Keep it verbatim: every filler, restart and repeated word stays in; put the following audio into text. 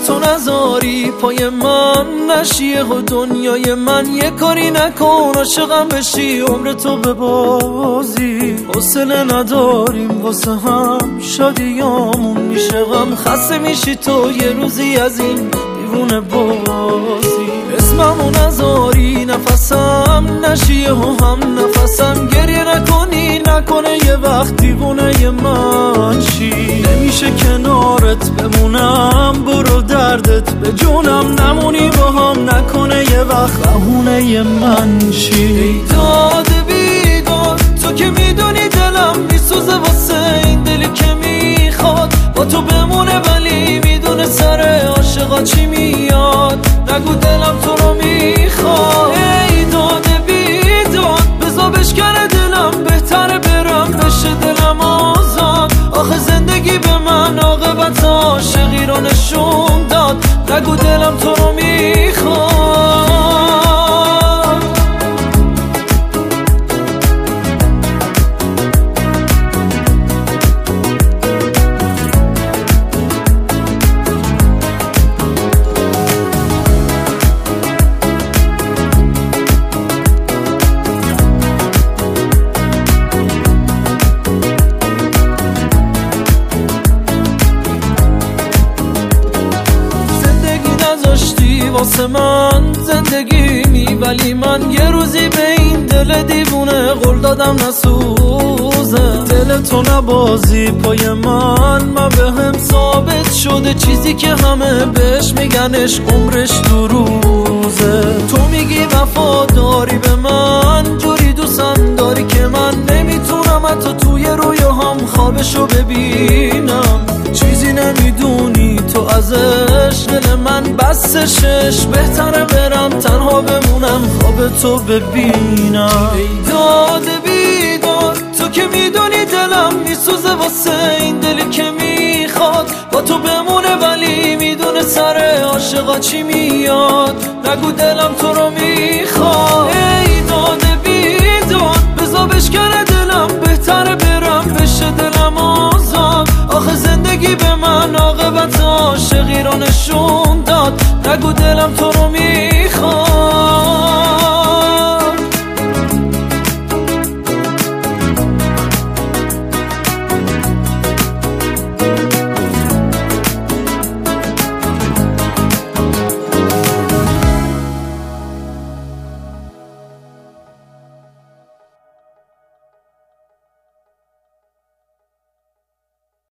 تو نذاری پای من نشیه و دنیای من یه کاری نکن عاشقم بشی عمر تو ببازی حوصله نداریم واسه هم شادیامون میشه غم خسته میشی تو یه روزی از این دیوونه بازی اسممو نذاری نفسم نشیه و هم نفسم گریه نکنی نکنه یه وقت دیوونه من شی نمیشه کنارت بمونم برو دردت به جونم نمونی با هم نکنه یه وقت بهونه من شی ای داد بیداد تو که میدونی دلم میسوزه واسه این دلی که میخواد با تو بمونه ولی میدونه سر عاشقا چی میاد نگو دلم تو رو میخواد ای داد بیداد بزا بشکنه دلم بهتره برم بشه دلم آزاد آخه زندگی به من عاقبت عاشقی رو نشون داد نگو دلم تو رو میخواد واسه من زندگی می ولی من یه روزی به این دل دیوونه قول دادم نسوزه دل تو نبازی پای من من به هم ثابت شده چیزی که همه بهش میگنش عمرش دو روزه تو میگی وفاداری به من جوری دوستم داری که من نمیتونم حتی توی رویاهام خوابشو ببینم چیزی نمیدونی تو ازش دل من بستشش بهتره برم تنها بمونم خواب تو ببینم ای داد بیداد تو که میدونی دلم میسوزه واسه این دلی که میخواد با تو بمونه ولی میدونه سر عاشقا چی میاد نگو دلم تو رو میخواد ای داد بیداد بزا بشکنه دلم بهتره برم بشه دلم آزاد آخه زندگی به من عاقبت عاشقی رو نشون داد نگو دلم تو رو میخواد